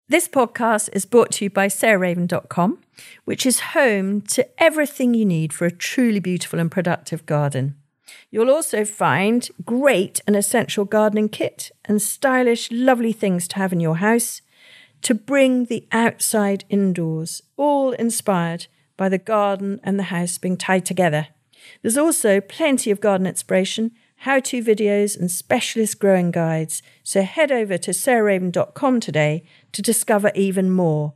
This podcast is brought to you by SarahRaven.com, which is home to everything you need for a truly beautiful and productive garden. You'll also find great and essential gardening kit and stylish, lovely things to have in your house to bring the outside indoors, all inspired by the garden and the house being tied together. There's also plenty of garden inspiration, how-to videos and specialist growing guides. So head over to SarahRaven.com today to discover even more.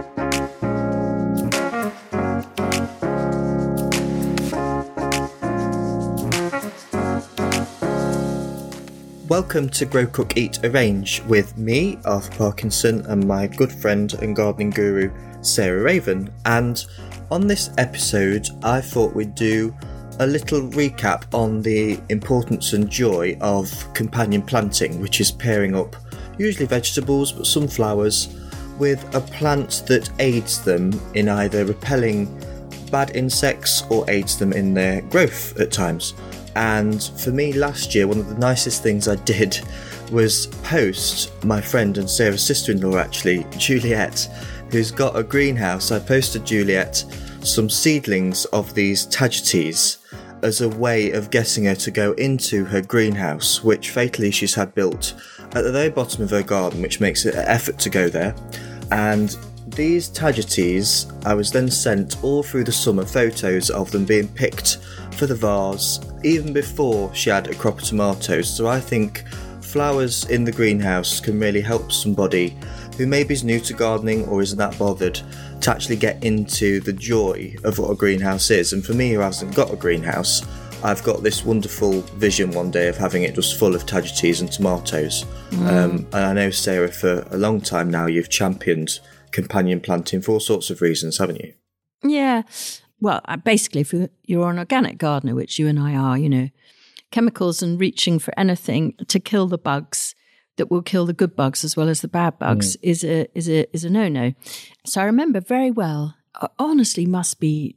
Welcome to Grow, Cook, Eat, Arrange with me, Arthur Parkinson, and my good friend and gardening guru, Sarah Raven. And on this episode, I thought we'd do a little recap on the importance and joy of companion planting, which is pairing up usually vegetables, but some flowers, with a plant that aids them in either repelling bad insects or aids them in their growth at times. And for me last year, one of the nicest things I did was post my friend and Sarah's sister-in-law actually, Juliet, who's got a greenhouse. I posted Juliet some seedlings of these tagetes as a way of getting her to go into her greenhouse, which fatally she's had built at the very bottom of her garden, which makes it an effort to go there. And these tagetes, I was then sent all through the summer photos of them being picked for the vase, even before she had a crop of tomatoes. So I think flowers in the greenhouse can really help somebody who maybe is new to gardening or isn't that bothered to actually get into the joy of what a greenhouse is. And for me, who hasn't got a greenhouse, I've got this wonderful vision one day of having it just full of tagetes and tomatoes. And I know, Sarah, for a long time now, you've championed companion planting for all sorts of reasons, haven't you? Yeah. Well, basically, if you're an organic gardener, which you and I are, chemicals and reaching for anything to kill the bugs that will kill the good bugs as well as the bad bugs is a no-no. So I remember very well, honestly must be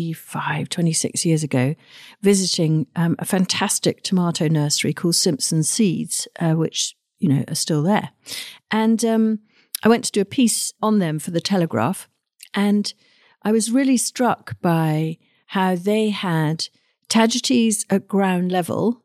25, 26 years ago, visiting a fantastic tomato nursery called Simpson Seeds, which, are still there. And I went to do a piece on them for the Telegraph, and I was really struck by how they had tagetes at ground level,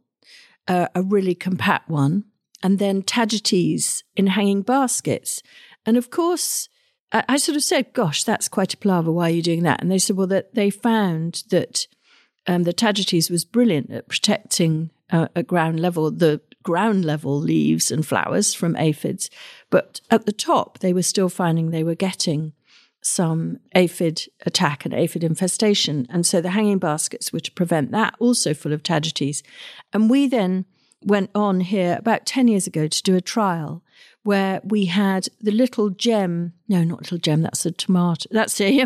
a really compact one, and then tagetes in hanging baskets. And of course, I sort of said, gosh, that's quite a palaver. Why are you doing that? And they said, well, that they found that the tagetes was brilliant at protecting at ground level, the ground level leaves and flowers from aphids. But at the top, they were still finding they were getting some aphid attack and aphid infestation. And so the hanging baskets were to prevent that, also full of tagetes. And we then went on here about 10 years ago to do a trial where we had the little gem, no, not little gem, that's a tomato, that's a,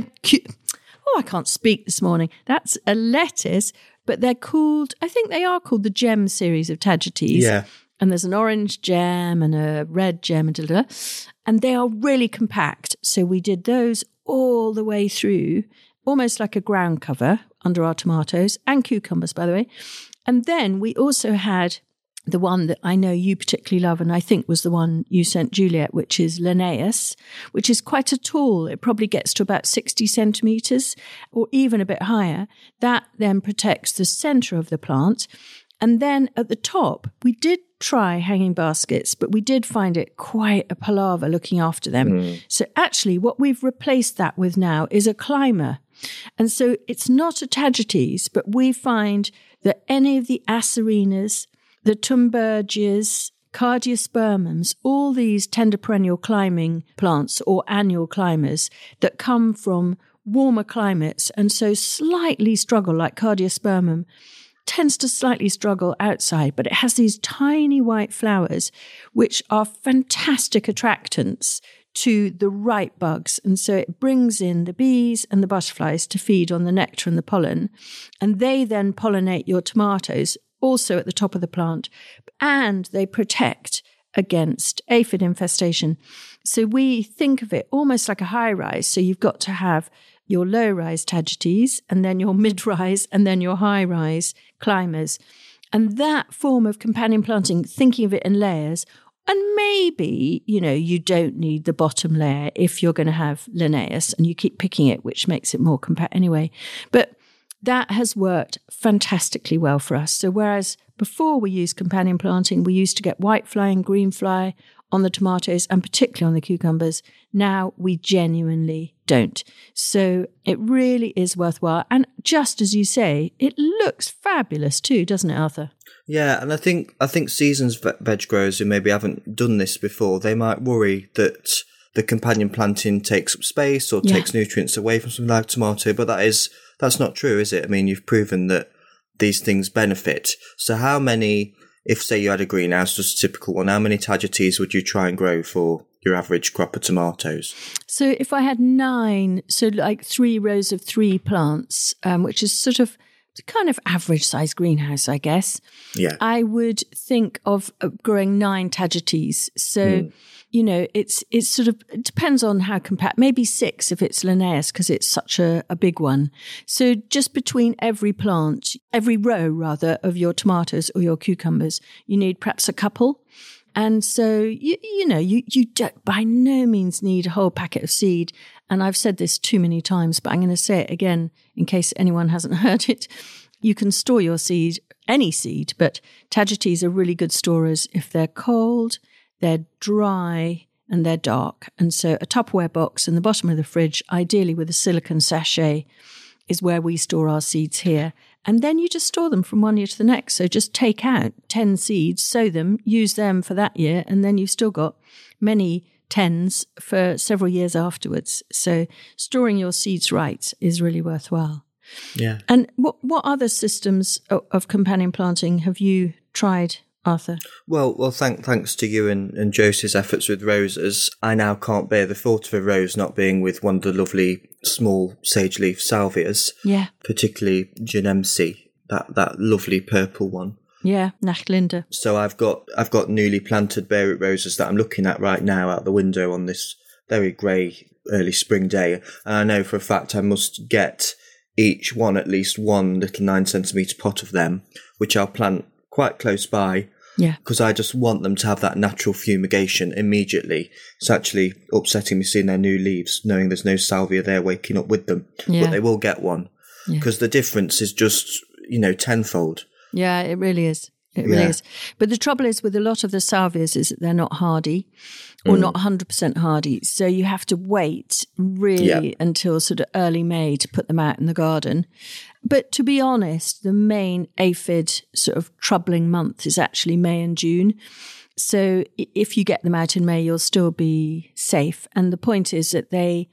I can't speak this morning, that's a lettuce, but they're called, I think they are called the gem series of tagetes. Yeah. And there's an orange gem and a red gem and they are really compact. So we did those all the way through, almost like a ground cover under our tomatoes and cucumbers, by the way. And then we also had the one that I know you particularly love, and I think was the one you sent Juliet, which is Linnaeus, which is quite a tall, it probably gets to about 60 centimetres or even a bit higher. That then protects the centre of the plant. And then at the top, we did try hanging baskets, but we did find it quite a palaver looking after them. So actually what we've replaced that with now is a climber. And so it's not a tagetes, but we find that any of the acerinas, the tumbergias, cardiospermums, all these tender perennial climbing plants or annual climbers that come from warmer climates and so slightly struggle, like cardiospermum, tends to slightly struggle outside, but it has these tiny white flowers, which are fantastic attractants to the right bugs. And so it brings in the bees and the butterflies to feed on the nectar and the pollen. And they then pollinate your tomatoes, also at the top of the plant, and they protect against aphid infestation. So we think of it almost like a high rise. So you've got to have your low-rise tagetes, and then your mid-rise, and then your high-rise climbers. And that form of companion planting, thinking of it in layers, And maybe, you don't need the bottom layer if you're going to have Linnaeus and you keep picking it, which makes it more compact anyway. But that has worked fantastically well for us. So whereas before we used companion planting, we used to get white fly and green fly on the tomatoes and particularly on the cucumbers. Now we genuinely don't. So it really is worthwhile. And just as you say, it looks fabulous too, doesn't it, Arthur? Yeah, and I think seasons veg growers who maybe haven't done this before, they might worry that the companion planting takes up space or takes nutrients away from something like tomato, but that's not true, is it? I mean, you've proven that these things benefit. So how many, if say you had a greenhouse, just a typical one, how many tagetes would you try and grow for your average crop of tomatoes? So if I had 9, so like 3 rows of 3 plants, which is sort of kind of average size greenhouse, I guess. Yeah. I would think of growing 9 tagetes. So, it's sort of, it depends on how compact, maybe 6 if it's Linnaeus because it's such a big one. So just between every row rather of your tomatoes or your cucumbers, you need perhaps a couple. And so, you don't by no means need a whole packet of seed. And I've said this too many times, but I'm going to say it again in case anyone hasn't heard it. You can store your seed, any seed, but tagetes are really good storers if they're cold, they're dry, and they're dark. And so a Tupperware box in the bottom of the fridge, ideally with a silicone sachet, is where we store our seeds here. And then you just store them from one year to the next. So just take out 10 seeds, sow them, use them for that year, and then you've still got many 10s for several years afterwards. So storing your seeds right is really worthwhile. Yeah. And what other systems of companion planting have you tried, Arthur? Well, thanks to you and Josie's efforts with roses, I now can't bear the thought of a rose not being with one of the lovely small sage leaf salvias. Yeah. Particularly Genemsi, that lovely purple one. Yeah, Nachtlinde. So I've got newly planted bare root roses that I'm looking at right now out the window on this very grey early spring day. And I know for a fact I must get each one at least one little 9 centimetre pot of them, which I'll plant quite close by. Yeah. Because I just want them to have that natural fumigation immediately. It's actually upsetting me seeing their new leaves, knowing there's no salvia there waking up with them. Yeah. But they will get one. Because the difference is just, tenfold. Yeah, it really is. It really is. But the trouble is with a lot of the salvias is that they're not hardy or not 100% hardy. So you have to wait really until sort of early May to put them out in the garden. But to be honest, the main aphid sort of troubling month is actually May and June. So if you get them out in May, you'll still be safe. And the point is that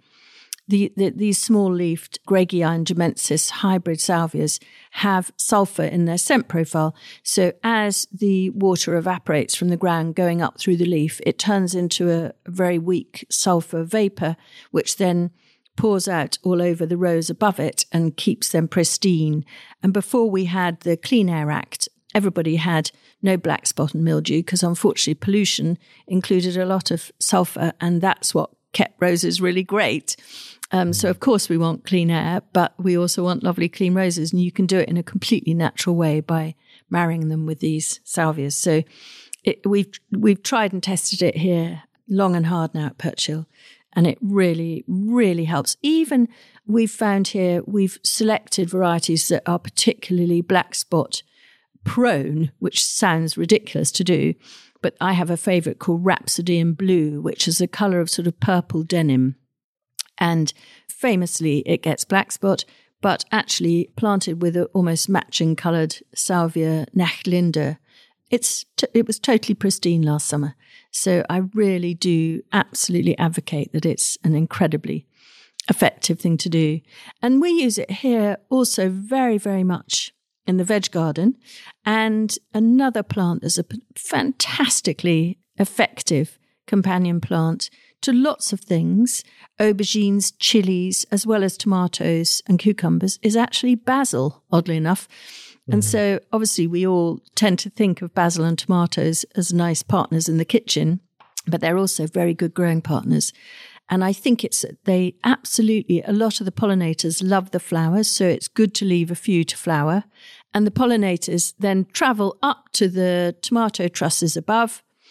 these small-leafed Greggii and Gemensis hybrid salvias have sulfur in their scent profile. So as the water evaporates from the ground going up through the leaf, it turns into a very weak sulfur vapor, which then pours out all over the rows above it and keeps them pristine. And before we had the Clean Air Act, everybody had no black spot and mildew because unfortunately pollution included a lot of sulfur, and that's what kept roses really great. So of course we want clean air, but we also want lovely clean roses, and you can do it in a completely natural way by marrying them with these salvias. So we've tried and tested it here long and hard now at Perch Hill, and it really, really helps. Even we've found here, we've selected varieties that are particularly black spot prone, which sounds ridiculous to do, but I have a favourite called Rhapsody in Blue, which is a colour of sort of purple denim. And famously, it gets black spot, but actually planted with an almost matching coloured Salvia Nachtlinde, it was totally pristine last summer. So I really do absolutely advocate that it's an incredibly effective thing to do. And we use it here also very, very much in the veg garden. And another plant that's a fantastically effective companion plant to lots of things, aubergines, chilies, as well as tomatoes and cucumbers, is actually basil, oddly enough. And so obviously we all tend to think of basil and tomatoes as nice partners in the kitchen, but they're also very good growing partners. And I think a lot of the pollinators love the flowers, so it's good to leave a few to flower. And the pollinators then travel up to the tomato trusses above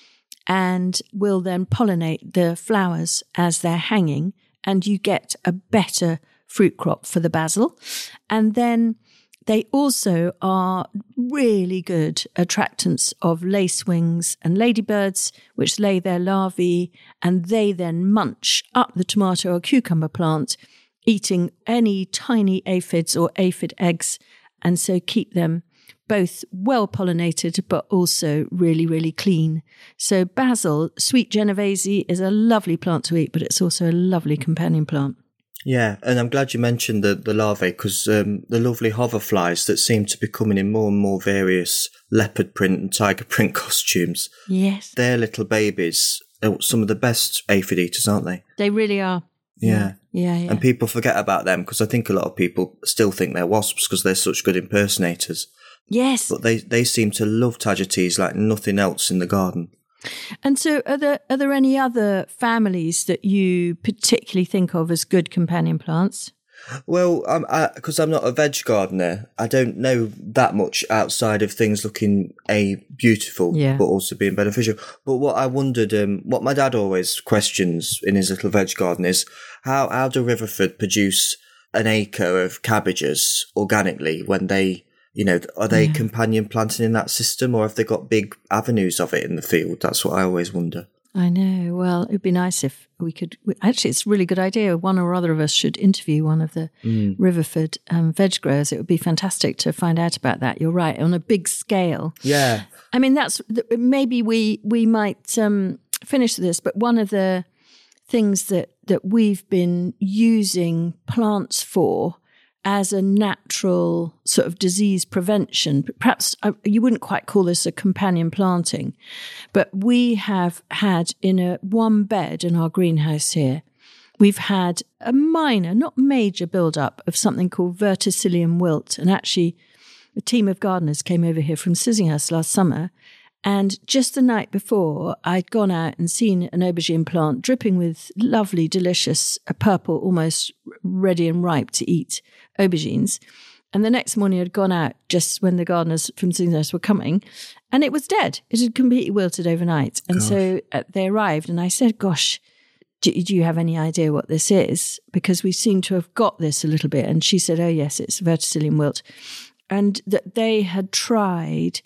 and will then pollinate the flowers as they're hanging, and you get a better fruit crop for the basil. And then they also are really good attractants of lacewings and ladybirds, which lay their larvae, and they then munch up the tomato or cucumber plant, eating any tiny aphids or aphid eggs, and so keep them both well pollinated but also really, really clean. So basil, sweet Genovese, is a lovely plant to eat, but it's also a lovely companion plant. Yeah, and I'm glad you mentioned the larvae, because the lovely hoverflies that seem to be coming in more and more various leopard print and tiger print costumes. Yes. Their little babies are some of the best aphid eaters, aren't they? They really are. Yeah. Yeah. And people forget about them, because I think a lot of people still think they're wasps because they're such good impersonators. Yes. But they seem to love tagetes like nothing else in the garden. And so are there any other families that you particularly think of as good companion plants? Well, because I'm not a veg gardener, I don't know that much outside of things looking beautiful, but also being beneficial. But what I wondered, what my dad always questions in his little veg garden is, how do Riverford produce an acre of cabbages organically when they... are they companion planting in that system, or have they got big avenues of it in the field? That's what I always wonder. I know. Well, it'd be nice if we could... Actually, it's a really good idea. One or other of us should interview one of the Riverford veg growers. It would be fantastic to find out about that. You're right, on a big scale. Yeah. I mean, maybe we might finish this, but one of the things that we've been using plants for as a natural sort of disease prevention. Perhaps you wouldn't quite call this a companion planting, but we have had in one bed in our greenhouse here, we've had a minor, not major build-up of something called verticillium wilt. And actually, a team of gardeners came over here from Sissinghurst last summer, and just the night before, I'd gone out and seen an aubergine plant dripping with lovely, delicious, purple, almost ready and ripe to eat aubergines. And the next morning I'd gone out just when the gardeners from Sissinghurst were coming, and it was dead. It had completely wilted overnight. And so they arrived, and I said, gosh, do you have any idea what this is? Because we seem to have got this a little bit. And she said, oh yes, it's verticillium wilt. And that they had tried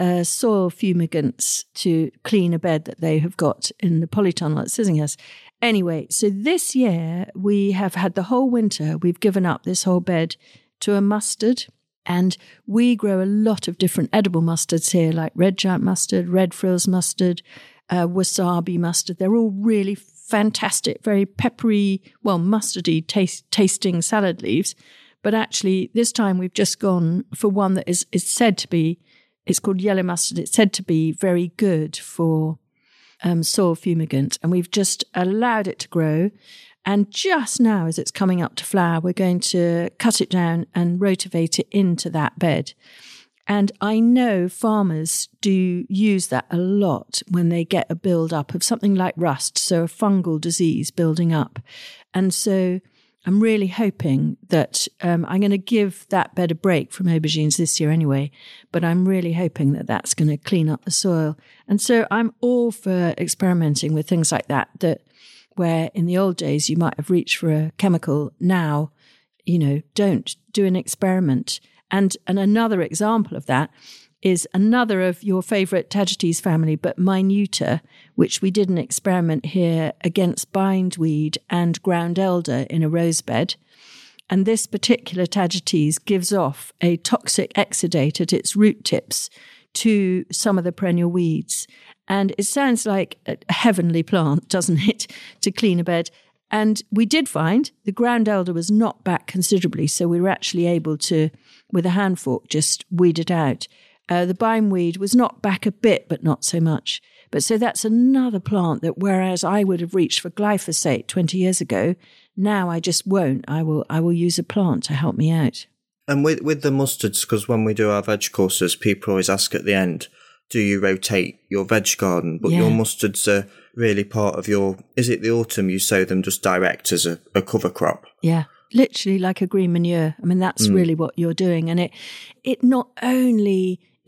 soil fumigants to clean a bed that they have got in the polytunnel at Sissinghurst. Anyway, so this year we have had the whole winter, we've given up this whole bed to a mustard, and we grow a lot of different edible mustards here, like red giant mustard, red frills mustard, wasabi mustard. They're all really fantastic, very peppery, mustardy tasting salad leaves. But actually, this time we've just gone for one that is said to be, it's called yellow mustard. It's said to be very good for soil fumigant. And we've just allowed it to grow. And just now, as it's coming up to flower, we're going to cut it down and rotivate it into that bed. And I know farmers do use that a lot when they get a build-up of something like rust, so a fungal disease building up. And so I'm really hoping that I'm going to give that bed a break from aubergines this year anyway, but I'm really hoping that that's going to clean up the soil. And so I'm all for experimenting with things like that where in the old days you might have reached for a chemical. Now, don't do an experiment. And another example of that is another of your favourite Tagetes family, but Minuta, which we did an experiment here against bindweed and ground elder in a rose bed. And this particular Tagetes gives off a toxic exudate at its root tips to some of the perennial weeds. And it sounds like a heavenly plant, doesn't it, to clean a bed? And we did find the ground elder was knocked back considerably, so we were actually able to, with a hand fork, just weed it out. The bindweed was knocked back a bit, but not so much. But so that's another plant that, whereas I would have reached for glyphosate 20 years ago, now I just won't. I will use a plant to help me out. And with the mustards, because when we do our veg courses, people always ask at the end, do you rotate your veg garden? But your mustards are really part of is it the autumn you sow them just direct as a cover crop? Yeah. Literally like a green manure. I mean, that's really what you're doing. And it not only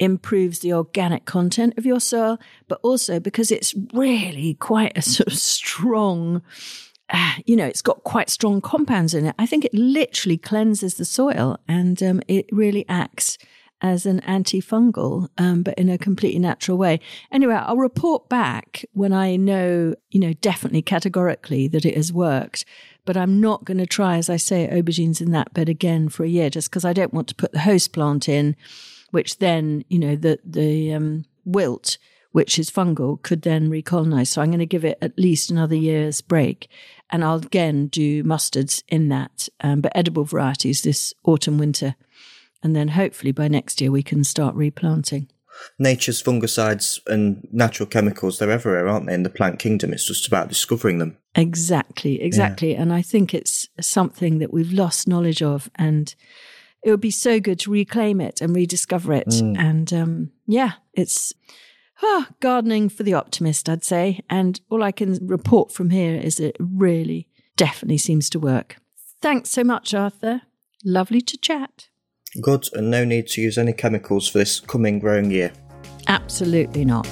improves the organic content of your soil, but also because it's really quite a sort of strong, it's got quite strong compounds in it. I think it literally cleanses the soil, and it really acts as an antifungal, but in a completely natural way. Anyway, I'll report back when I know, definitely categorically that it has worked. But I'm not going to try, as I say, aubergines in that bed again for a year, just because I don't want to put the host plant in, which then, the wilt, which is fungal, could then recolonize. So I'm going to give it at least another year's break. And I'll again do mustards in that, but edible varieties this autumn, winter. And then hopefully by next year we can start replanting. Nature's fungicides and natural chemicals, they're everywhere, aren't they, in the plant kingdom? It's just about discovering them. Exactly. Yeah. And I think it's something that we've lost knowledge of, and it would be so good to reclaim it and rediscover it. And it's gardening for the optimist, I'd say. And all I can report from here is it really definitely seems to work. Thanks so much, Arthur. Lovely to chat. Good, and no need to use any chemicals for this coming growing year. Absolutely not.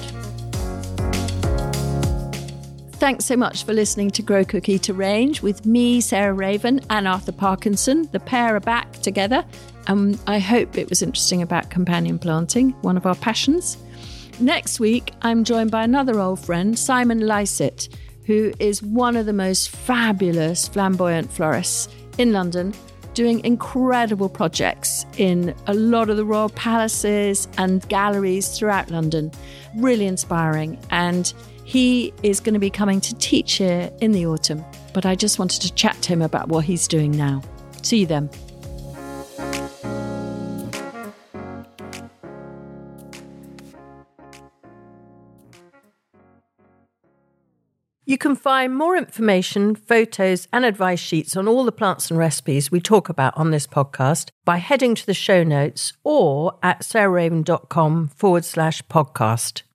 Thanks so much for listening to Grow Cook Eat Arrange with me, Sarah Raven, and Arthur Parkinson. The pair are back together. I hope it was interesting about companion planting, one of our passions. Next week, I'm joined by another old friend, Simon Lycett, who is one of the most fabulous flamboyant florists in London, doing incredible projects in a lot of the royal palaces and galleries throughout London. Really inspiring. And he is going to be coming to teach here in the autumn. But I just wanted to chat to him about what he's doing now. See you then. You can find more information, photos and advice sheets on all the plants and recipes we talk about on this podcast by heading to the show notes or at sarahraven.com/podcast.